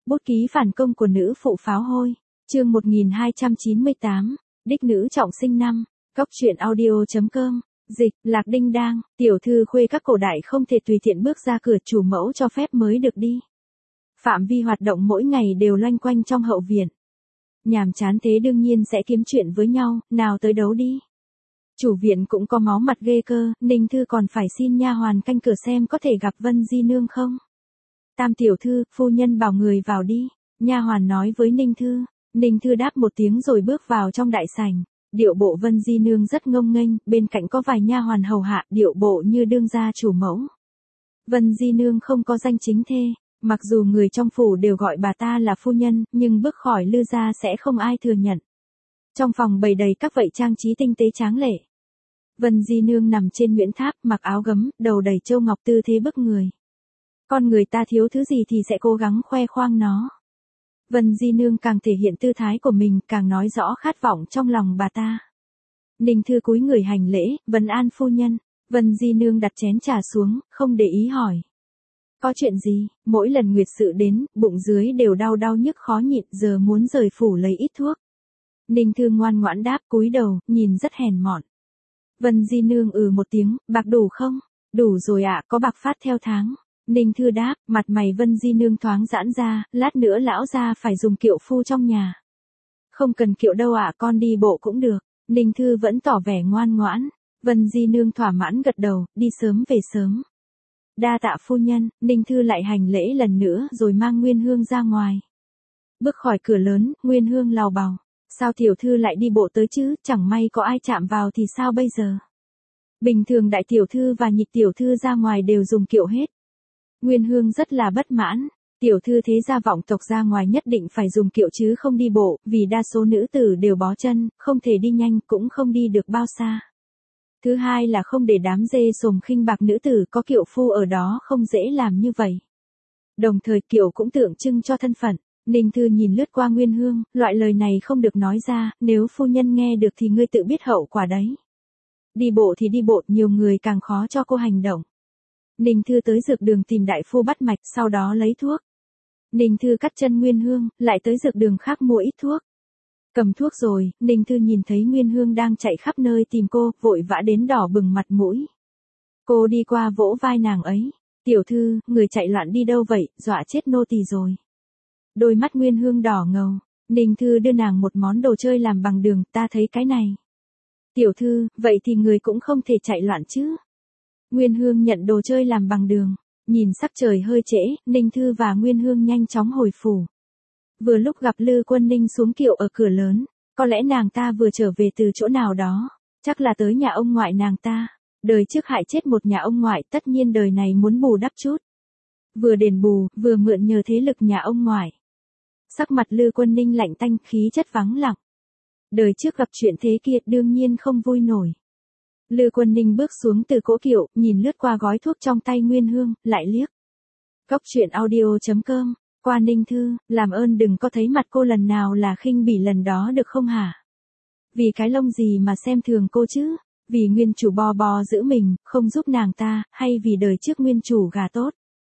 Bút ký phản công của nữ phụ pháo hôi. Chương 1298. Đích nữ trọng sinh năm. Cóc truyện audio.com. Dịch, Lạc Đinh Đang, tiểu thư khuê các cổ đại không thể tùy tiện bước ra cửa, chủ mẫu cho phép mới được đi. Phạm vi hoạt động mỗi ngày đều loanh quanh trong hậu viện. Nhàm chán thế đương nhiên sẽ kiếm chuyện với nhau, nào tới đấu đi. Chủ viện cũng có máu mặt ghê cơ, Ninh Thư còn phải xin nha hoàn canh cửa xem có thể gặp Vân Di Nương không. Tam tiểu thư, phu nhân bảo người vào đi, nha hoàn nói với Ninh Thư. Ninh Thư đáp một tiếng rồi bước vào trong đại sảnh. Điệu bộ Vân Di Nương rất ngông nghênh, bên cạnh có vài nha hoàn hầu hạ, điệu bộ như đương gia chủ mẫu. Vân Di Nương không có danh chính thê, mặc dù người trong phủ đều gọi bà ta là phu nhân, nhưng bước khỏi Lư gia sẽ không ai thừa nhận. Trong phòng bày đầy các vậy trang trí tinh tế tráng lệ. Vân Di Nương nằm trên nguyễn tháp, mặc áo gấm, đầu đầy châu ngọc, tư thế bức người. Con người ta thiếu thứ gì thì sẽ cố gắng khoe khoang nó. Vân Di Nương càng thể hiện tư thái của mình, càng nói rõ khát vọng trong lòng bà ta. Ninh Thư cúi người hành lễ, vấn an phu nhân. Vân Di Nương đặt chén trà xuống, không để ý hỏi. Có chuyện gì? Mỗi lần nguyệt sự đến, bụng dưới đều đau nhức khó nhịn, giờ muốn rời phủ lấy ít thuốc. Ninh Thư ngoan ngoãn đáp, cúi đầu, nhìn rất hèn mọn. Vân Di Nương một tiếng, bạc đủ không? Đủ rồi ạ, có bạc phát theo tháng. Ninh Thư đáp, mặt mày Vân Di Nương thoáng giãn ra, lát nữa lão gia phải dùng kiệu phu trong nhà. Không cần kiệu đâu ạ, con đi bộ cũng được. Ninh Thư vẫn tỏ vẻ ngoan ngoãn. Vân Di Nương thỏa mãn gật đầu, đi sớm về sớm. Đa tạ phu nhân. Ninh Thư lại hành lễ lần nữa rồi mang Nguyên Hương ra ngoài. Bước khỏi cửa lớn, Nguyên Hương lào bào. Sao tiểu thư lại đi bộ tới chứ, chẳng may có ai chạm vào thì sao bây giờ? Bình thường đại tiểu thư và nhị tiểu thư ra ngoài đều dùng kiệu hết. Nguyên Hương rất là bất mãn. Tiểu thư thế gia vọng tộc ra ngoài nhất định phải dùng kiệu chứ không đi bộ, vì đa số nữ tử đều bó chân, không thể đi nhanh, cũng không đi được bao xa. Thứ hai là không để đám dê sồm khinh bạc nữ tử, có kiệu phu ở đó không dễ làm như vậy. Đồng thời kiệu cũng tượng trưng cho thân phận. Ninh Thư nhìn lướt qua Nguyên Hương, loại lời này không được nói ra, nếu phu nhân nghe được thì ngươi tự biết hậu quả đấy. Đi bộ thì đi bộ, nhiều người càng khó cho cô hành động. Ninh Thư tới dược đường tìm đại phu bắt mạch, sau đó lấy thuốc. Ninh Thư cắt chân Nguyên Hương, lại tới dược đường khác mua ít thuốc. Cầm thuốc rồi, Ninh Thư nhìn thấy Nguyên Hương đang chạy khắp nơi tìm cô, vội vã đến đỏ bừng mặt mũi. Cô đi qua vỗ vai nàng ấy. Tiểu thư, người chạy loạn đi đâu vậy, dọa chết nô tỳ rồi. Đôi mắt Nguyên Hương đỏ ngầu. Ninh Thư đưa nàng một món đồ chơi làm bằng đường, ta thấy cái này. Tiểu thư, vậy thì người cũng không thể chạy loạn chứ. Nguyên Hương nhận đồ chơi làm bằng đường. Nhìn sắc trời hơi trễ, Ninh Thư và Nguyên Hương nhanh chóng hồi phủ. Vừa lúc gặp Lư Quân Ninh xuống kiệu ở cửa lớn. Có lẽ nàng ta vừa trở về từ chỗ nào đó. Chắc là tới nhà ông ngoại nàng ta. Đời trước hại chết một nhà ông ngoại, tất nhiên đời này muốn bù đắp chút. Vừa đền bù, vừa mượn nhờ thế lực nhà ông ngoại. Sắc mặt Lư Quân Ninh lạnh tanh, khí chất vắng lặng. Đời trước gặp chuyện thế kia đương nhiên không vui nổi. Lư Quân Ninh bước xuống từ cỗ kiệu, nhìn lướt qua gói thuốc trong tay Nguyên Hương, lại liếc. Cóc truyện audio.com, qua Ninh Thư, làm ơn đừng có thấy mặt cô lần nào là khinh bỉ lần đó được không hả? Vì cái lông gì mà xem thường cô chứ? Vì nguyên chủ bo giữ mình, không giúp nàng ta, hay vì đời trước nguyên chủ gà tốt?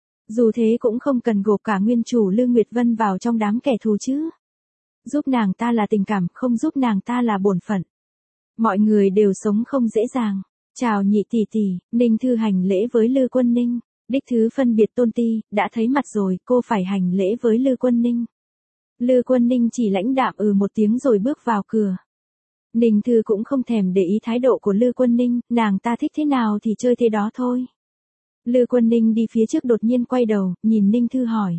Dù thế cũng không cần gộp cả nguyên chủ Lư Nguyệt Vân vào trong đám kẻ thù chứ. Giúp nàng ta là tình cảm, không giúp nàng ta là bổn phận. Mọi người đều sống không dễ dàng. Chào nhị tỷ tỷ. Ninh Thư hành lễ với Lư Quân Ninh. Đích thứ phân biệt tôn ti, đã thấy mặt rồi, cô phải hành lễ với Lư Quân Ninh. Lư Quân Ninh chỉ lãnh đạm một tiếng rồi bước vào cửa. Ninh Thư cũng không thèm để ý thái độ của Lư Quân Ninh, nàng ta thích thế nào thì chơi thế đó thôi. Lư Quân Ninh đi phía trước đột nhiên quay đầu, nhìn Ninh Thư hỏi.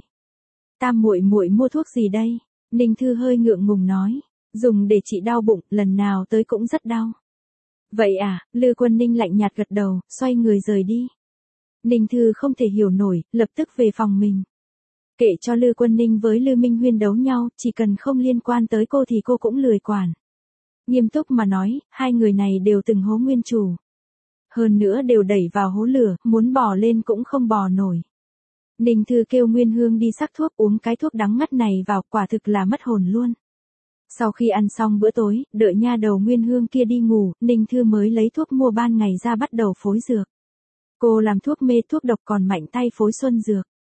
Tam muội muội mua thuốc gì đây? Ninh Thư hơi ngượng ngùng nói. Dùng để trị đau bụng, lần nào tới cũng rất đau. Vậy à, Lư Quân Ninh lạnh nhạt gật đầu, xoay người rời đi. Ninh Thư không thể hiểu nổi, lập tức về phòng mình. Kệ cho Lư Quân Ninh với Lư Minh Huyên đấu nhau, chỉ cần không liên quan tới cô thì cô cũng lười quản. Nghiêm túc mà nói, hai người này đều từng hố nguyên chủ. Hơn nữa đều đẩy vào hố lửa, muốn bò lên cũng không bò nổi. Ninh Thư kêu Nguyên Hương đi sắc thuốc, uống cái thuốc đắng ngắt này vào, quả thực là mất hồn luôn. Sau khi ăn xong bữa tối, đợi nha đầu Nguyên Hương kia đi ngủ, Ninh Thư mới lấy thuốc mua ban ngày ra bắt đầu phối dược. Cô làm thuốc mê thuốc độc còn mạnh tay phối xuân dược.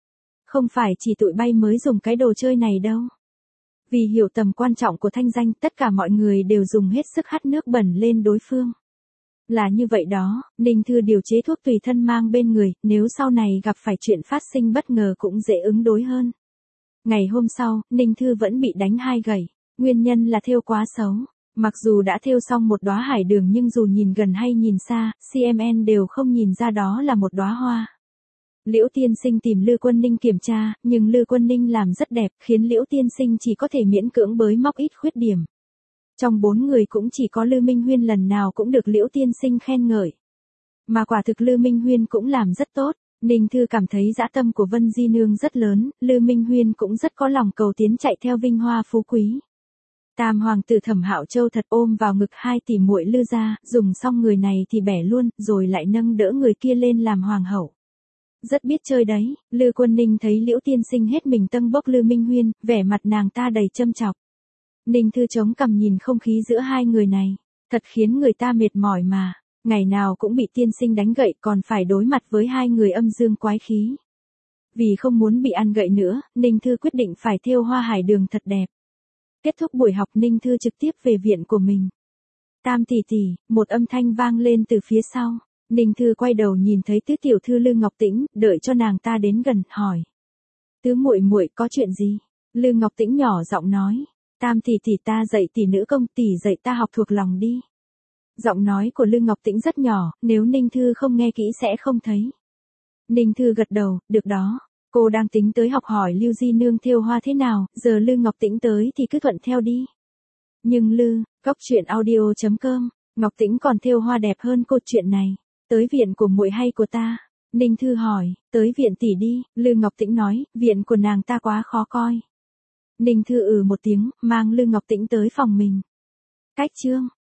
Không phải chỉ tụi bay mới dùng cái đồ chơi này đâu. Vì hiểu tầm quan trọng của thanh danh, tất cả mọi người đều dùng hết sức hắt nước bẩn lên đối phương. Là như vậy đó, Ninh Thư điều chế thuốc tùy thân mang bên người, nếu sau này gặp phải chuyện phát sinh bất ngờ cũng dễ ứng đối hơn. Ngày hôm sau, Ninh Thư vẫn bị đánh 2 gẩy, nguyên nhân là thêu quá xấu. Mặc dù đã thêu xong một đóa hải đường nhưng dù nhìn gần hay nhìn xa, CMN đều không nhìn ra đó là một đóa hoa. Liễu Tiên Sinh tìm Lư Quân Ninh kiểm tra, nhưng Lư Quân Ninh làm rất đẹp, khiến Liễu Tiên Sinh chỉ có thể miễn cưỡng bới móc ít khuyết điểm. Trong 4 người cũng chỉ có Lư Minh Huyên lần nào cũng được Liễu Tiên Sinh khen ngợi. Mà quả thực Lư Minh Huyên cũng làm rất tốt. Ninh Thư cảm thấy dã tâm của Vân Di Nương rất lớn, Lư Minh Huyên cũng rất có lòng cầu tiến chạy theo vinh hoa phú quý. Tam hoàng tử Thẩm Hạo Châu thật ôm vào ngực 2 tỷ muội Lư gia, dùng xong người này thì bẻ luôn, rồi lại nâng đỡ người kia lên làm hoàng hậu. Rất biết chơi đấy, Lư Quân Ninh thấy Liễu Tiên Sinh hết mình tâng bốc Lư Minh Huyên, vẻ mặt nàng ta đầy châm chọc. Ninh Thư chống cằm nhìn không khí giữa hai người này, thật khiến người ta mệt mỏi mà, ngày nào cũng bị Tiên Sinh đánh gậy còn phải đối mặt với hai người âm dương quái khí. Vì không muốn bị ăn gậy nữa, Ninh Thư quyết định phải thêu hoa hải đường thật đẹp. Kết thúc buổi học Ninh Thư trực tiếp về viện của mình. Tam tỷ tỷ, một âm thanh vang lên từ phía sau. Ninh Thư quay đầu nhìn thấy tứ tiểu thư Lư Ngọc Tĩnh, đợi cho nàng ta đến gần, hỏi. Tứ muội muội có chuyện gì? Lư Ngọc Tĩnh nhỏ giọng nói. Tam tỷ tỷ ta dạy tỷ nữ công, tỷ dạy ta học thuộc lòng đi. Giọng nói của Lư Ngọc Tĩnh rất nhỏ, nếu Ninh Thư không nghe kỹ sẽ không thấy. Ninh Thư gật đầu, được đó. Cô đang tính tới học hỏi Lưu Di Nương thêu hoa thế nào, giờ Lư Ngọc Tĩnh tới thì cứ thuận theo đi. Nhưng Góc truyện audio.com, Ngọc Tĩnh còn thêu hoa đẹp hơn cô, chuyện này. Tới viện của muội hay của ta? Ninh Thư hỏi. Tới viện tỷ đi, Lư Ngọc Tĩnh nói, viện của nàng ta quá khó coi. Ninh Thư một tiếng, mang Lư Ngọc Tĩnh tới phòng mình. Cách chương